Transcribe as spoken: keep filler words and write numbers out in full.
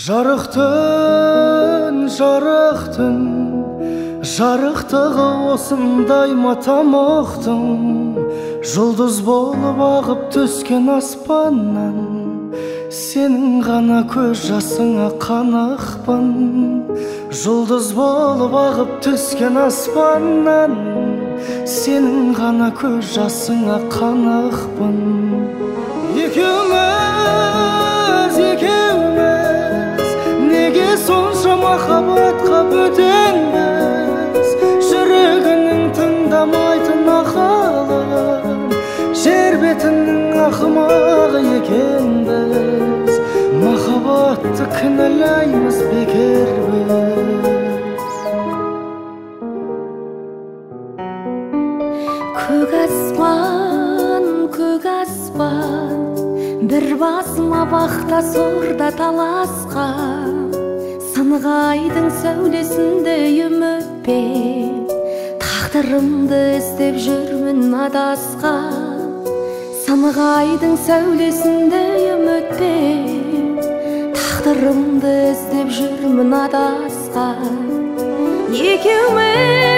Жарықтың, жарықтың, жарықтығы осындай матамоқтың, жұлдыз болып ағып түскен аспаннан, сенің ғана көз жасыңа қанықпын. Жұлдыз болып ағып түскен аспаннан, сенің ғана көз жасыңа қанықпын. Екеуміз, екеуміз, неге сонша махаббатқа бөтенбіз? Жүрегінің тыңдамайтын ақылын, жер бетінің ақымағы екенбіз. Махаббатты кінәлаймыз бекер біз. Көк аспан, көк аспан, бір басыма бақта сорда таласқан. Сынғайдың сәулесінде үмітпен, тағдырымды іздеп жүрмін адасқан. Сынғайдың сәулесінде үмітпен, тағдырымды іздеп жүрмін адасқан. Екеуміз